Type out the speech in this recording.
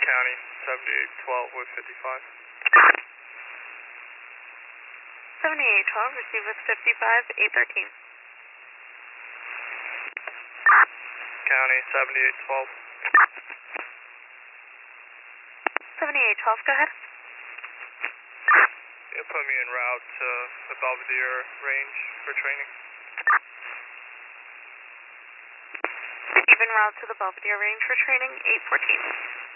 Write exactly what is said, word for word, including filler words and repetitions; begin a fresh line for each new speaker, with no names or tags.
County, seventy-eight twelve with fifty-five.
seventy-eight twelve, receive with fifty-five, eight thirteen.
County, seventy-eight twelve.
seventy-eight twelve, go ahead.
You put me en route to the Belvedere range for training.
Even route to the Belvedere range for training, eight fourteen.